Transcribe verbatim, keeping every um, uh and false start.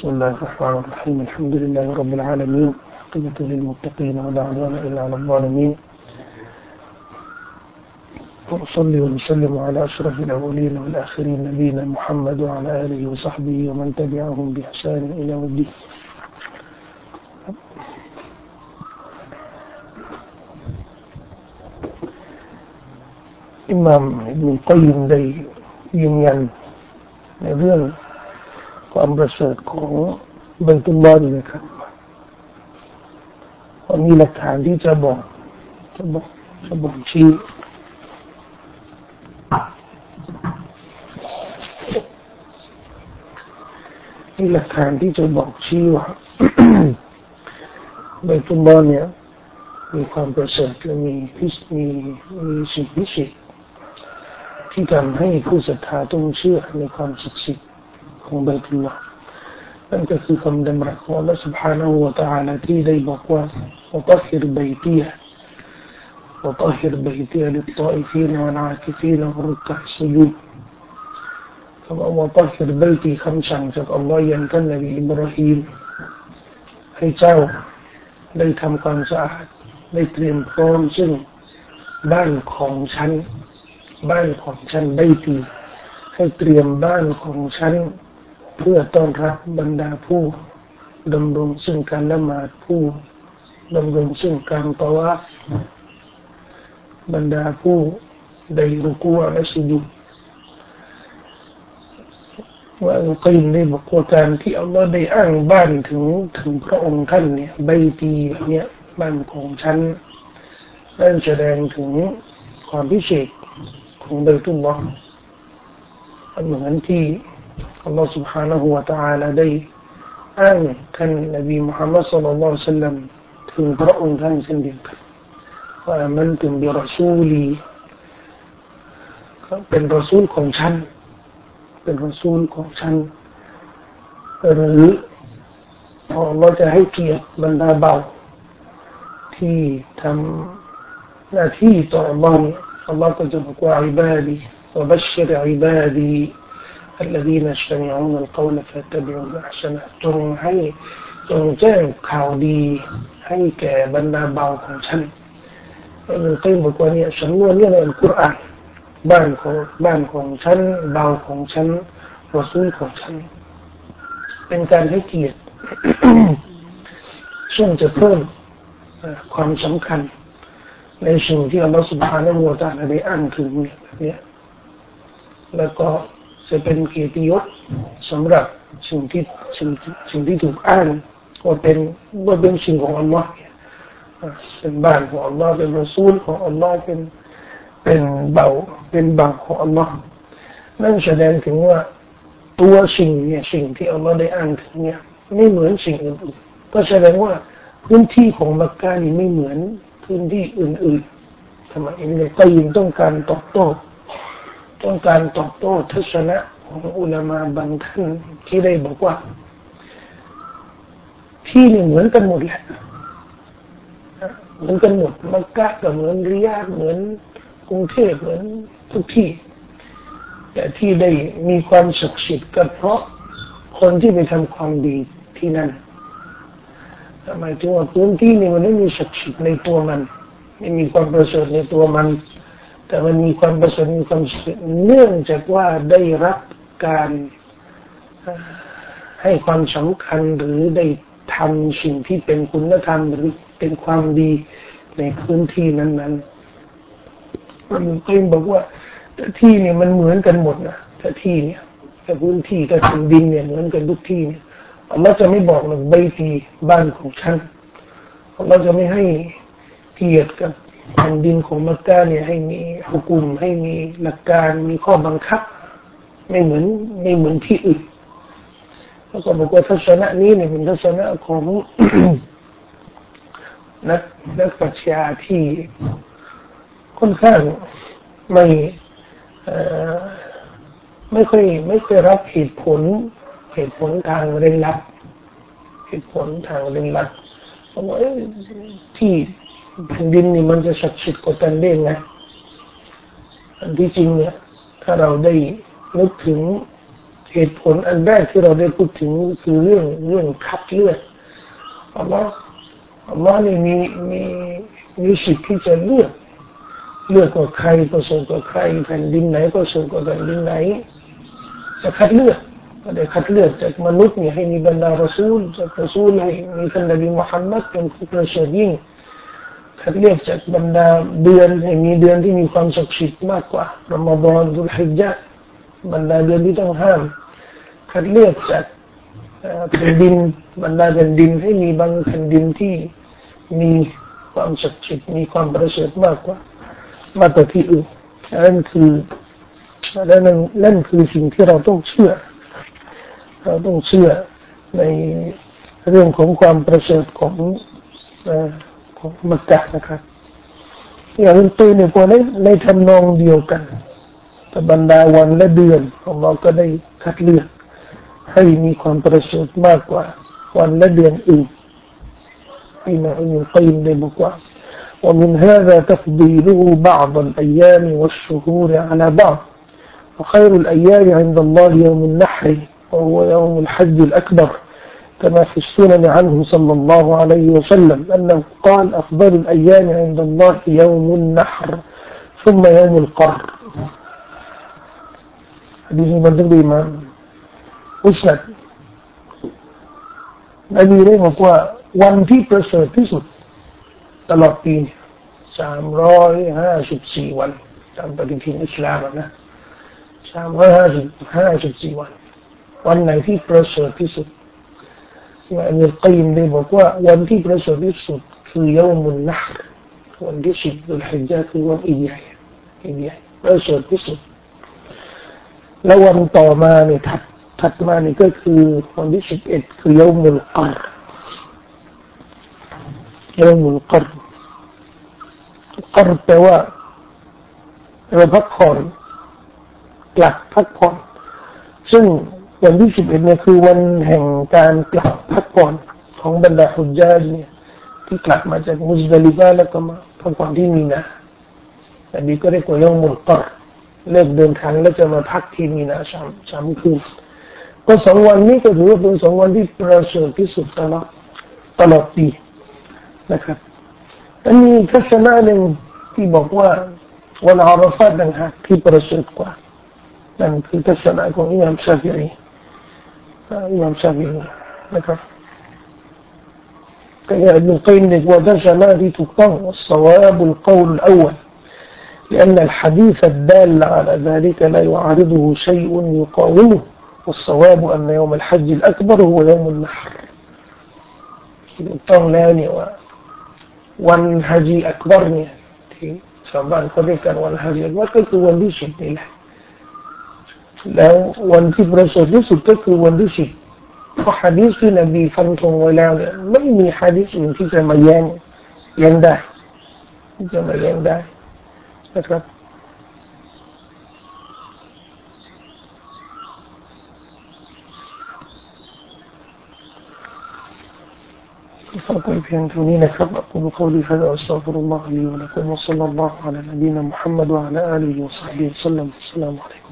بسم الله الرحمن الرحيم الحمد لله رب العالمين عاقبة للمتقين ولا عدوان إلا على الظالمين وأصلي وأسلم على أشرف الأولين والآخرين نبينا محمد وعلى آله وصحبه ومن تبعهم بإحسان إلى يوم الدينอิหม่ามอิบนุลกอยยิมได้ยืนยันในเรื่องความประเสริฐของบัยตุลลอฮ์นี่นะครับว่ามีหลักฐานที่จะบอกจะบอกจะบอกชี้มีหลักฐานที่จะบอกชี้ว่า บัยตุลลอฮ์เนี่ยมีความประเสริฐและมีพิเศษมีมีสิ่งพิเศษที่ทำให้ผู้ศรัทธาต้องเชื่อในความศักดิ์สิทธิ์ของบัยตุลลอฮ์นั่นก็คือคำดำรัสของ Allah سبحانه และ تعالى ที่ได้บอกว่า وطهر بيتي وطهر بيتي للطائفين والعاكفين والركع السجود คำว่า وطهر بيتي คำสั่งจากอัลลอฮ์ยังท่านนบีอิบราฮีมให้เจ้าได้ทำความสะอาดได้เตรียมพร้อมซึ่งบ้านของฉันบ้านของฉันได้ตีให้เตรียมบ้านของฉันเพื่อต้อนรับบรรดาผู้ดำรงซึ่งการละหมาดผู้ดำรงซึ่งการตะวาฟบรรดาผู้ได้รุกูอ์และสุญูดว่าอัลกัยมได้บอกว่าการที่อัลลอฮ์ได้อ้างบ้านถึงถึงพระองค์ท่านเนี่ยใบตีแบบเนี้ยบ้านของฉันนั่นแสดงถึงความพิเศษของบัยตุลลอฮ์เหมือนที่อัลลอฮ์ سبحانه และ تعالى ได้อ้างท่านนบีมุฮัมมัดศ็อลลัลลอฮุอะลัยฮิวะซัลลัมถึงพระองค์ท่านเช่นเดียวกันว่ามันถึงบิรอซูลีเป็นรอซูลของฉันเป็นรอซูลของฉันหรืออัลลอฮ์จะให้เกียรติบรรดาเบาที่ทำหน้าที่ต่ออัลลอฮ์เนี่ยอัลลอฮ์ก็จะบอกว่าอิบาดีวะบัชชิรอิบาดี الذين يستمعون القول فيتبعون احسنه จงให้จงแจ้งข่าวดีให้แก่บรรดาเบาของฉันมันก็บอกว่าเนี่ยสำนวนเนี่ยในอัลกุรอานบ้านของบ้านของฉันเบาของฉันรอซูลของฉันเป็นการให้เกียรติ ซึ่งจะเพิ่มความสำคัญในสิ่งที่อัลลอฮฺ سبحانه และ تعالى ได้อ้างถึงเนี่ยแล้วก็จะเป็นเกียรติยศสำหรับสิ่งที่สิ่งสิ่งที่ถูกอ้างว่าเป็นว่าเป็นสิ่งของอัลลอฮ์เป็นบ้านของอัลลอฮ์เป็นรอซูลของอัลลอฮ์เป็นเป็นเบาเป็นบ่าวของอัลลอฮ์นั่นแสดงถึงว่าตัวสิ่งเนี่ยสิ่งที่อัลลอฮ์ได้อ้างถึงเนี่ยไม่เหมือนสิ่งอื่นๆก็แสดงว่าพื้นที่ของมักกะนี่ไม่เหมือนพื้นที่อื่นๆทำไมอิบนุลกัยยิมต้องการตอบโต้ต้องการตอบโต้ทัศนะของอุลามะบางท่านที่ได้บอกว่าที่นี่เหมือนกันหมดแหละเหมือนกันหมดมักกะก็เหมือนริยาดเหมือนกรุงเทพเหมือนทุกที่แต่ที่ได้มีความศักดิ์สิทธิ์ก็เพราะคนที่ไปทำความดีที่นั่นหมายถึงว่าพื้นที่นี่มันไม่มีศักดิ์สิทธิ์ในตัวมันไม่มีความประเสริฐในตัวมันแต่มันมีความประเสริฐมีความเนื่องจากว่าได้รับการให้ความสำคัญหรือได้ทำสิ่งที่เป็นคุณธรรมหรือเป็นความดีในพื้นที่นั้นๆมันก็ยังบอกว่าแต่ที่เนี่ยมันเหมือนกันหมดนะแต่ที่เนี่ยแต่พื้นที่แต่แผ่นดินเนี่ยเหมือนกันทุกที่เนี่ยอัลลอฮ์จะไม่บอกหรอกใบตีบ้านของฉันอัลลอฮ์จะไม่ให้เกียรติกับแผ่นดินของมักกะเนี่ยให้มีฮุกุมให้มีหลักการมีข้อบังคับไม่เหมือนไม่เหมือนที่อื่นแล้วก็บอกว่าทัศนะนี้เนี่ยเป็นทัศนะของ นักนักปรัชญาที่ค่อนข้างไม่ไม่ค่อยไม่ค่อยรับเหตุผลเหตุผลทางเร้นลับเหตุผลทางเร้นลับเพราะว่าที่แผ่นดินนี่มันจะศักดิ์สิทธิ์กว่ากันได้ไงอันที่จริงเนี่ยถ้าเราได้นึกถึงเหตุผลอันแรกที่เราได้พูดถึงคือเรื่องเรื่องคัดเลือกอัลลอฮ์อัลลอฮ์นี่มีมีมีสิทธิ์ที่จะเลือกเลือกว่าใครประเสริฐกว่าใครแผ่นดินไหนประเสริฐกว่าแผ่นดินไหนจะคัดเลือกก็ได้คัดเลือกจากมนุษย์เนี่ยให้มีบรรดารอซูลจากรอซูลให้มีท่านนบีมุฮัมมัดเป็นผู้ประเสริฐยิ่งคัดเลือกจากบรรดาเดือนให้มีเดือนที่มีความศักดิ์สิทธิ์มากกว่ารอมฎอนซุลฮิจญะห์บรรดาเดือนที่ต้องห้ามคัดเลือกจากแผ่นดินบรรดาแผ่นดินให้มีบางแผ่นดินที่มีความศักดิ์สิทธิ์มีความประเสริฐมากกว่ามากกว่าที่อื่นนั่นคือนั่นนั่นคือสิ่งที่เราต้องเชื่อเราต้องเชื่อในเรื่องของความประเสริฐของของมักกะฮ์นะครับอย่างอื่นๆเนี่ยพวกในในทำนองเดียวกันแต่บรรดาวันและเดือนของเราก็ได้คัดเลือกให้มีความประเสริฐมากกว่าวันและเดือนอื่นอิมาอิบนุกัยยิมได้บอกว่าومن هذا تفضيله بعض الأيام والشهور على بعض وخير الأيام عند الله يوم النحر وهو يوم الحج الأكبر كما في السنن عنه صلى الله عليه وسلم أنه قال أفضل الأيام عند الله يوم النحر ثم يوم القر حديث من تقريبا ما مسند نبيได้บอกว่าวันที่ประเสริฐที่สุดตลอดปีสามร้อยห้าสิบสี่วันตามปฏิทินอิสลามนะสามร้อยห้าสิบห้าสิบสี่วันวันไหนที่ประเสริฐที่สุดว่าอันนี้กัยยิมได้บอกว่าวันที่ประเสริฐที่สุดคือเยาวมุนนะฮ์วันที่สิบดุลฮิจญะห์คือวันอีดใหญ่อีดใหญ่ประเสริฐที่สุดแล้ววันต่อมาเนี่ยถัดถัดมานี่ก็คือวันที่สิบเอ็ดคือเยาวมุลกัรเยาวมุลกัรกัรแปลว่าเราพักผ่อนกลับพักผ่อนซึ่งวันที่สิบเอ็ดเนี่ยคือวันแห่งการกลับพักผ่อนของบรรดาฮุจญาจเนี่ยที่กลับมาจากมุซดะลิฟะห์แล้วก็มาพักผ่อนที่มีนาแต่นี้ก็เรียกว่าเยาวมุลกัรเลิกเดินทางแล้วจะมาพักที่มีนาสามสามคืนก็สองวันนี้ก็ถือว่าเป็นสองวันที่ประเสริฐที่สุดตลอดตลอดปีนะครับอันนี้ทัศนะหนึ่งที่บอกว่าวันอาราฟาตต่างหากที่ประเสริฐกว่านั่นคือทัศนะของอิหม่ามชาฟิอีอิหม่ามชาฟิอีนะครับก็อย่างอิบนุกัยยิมบอกว่าทัศนะที่ถูกต้องوالصواب القول الأول لأن الحديث الدال على ذلك لا يعارضه شيء يقاومه والصواب أن يوم الحج الأكبر هو يوم النحر ถูกต้องแล้วเนี่ยว่าวันฮัจญ์อักบัรเนี่ยที่ชาวบ้านเขาเรียกกันวันฮัจญ์อักบัรก็คือวันที่สิบนี่แหละแล้ววันที่ประเสริฐที่สุดก็คือวันที่สิบเพราะหะดีษที่นบีฟันธงไว้แล้วเนี่ยไม่มีหะดีษอื่นที่จะมาแย้งแย้งได้ที่จะมาแย้งได้นะครับ فأقول في أنتوني نكرب أقول قولي هذا أستغفر الله لي ولكم وصلى الله على نبينا محمد وعلى آله وصحبه وسلم السلام عليكم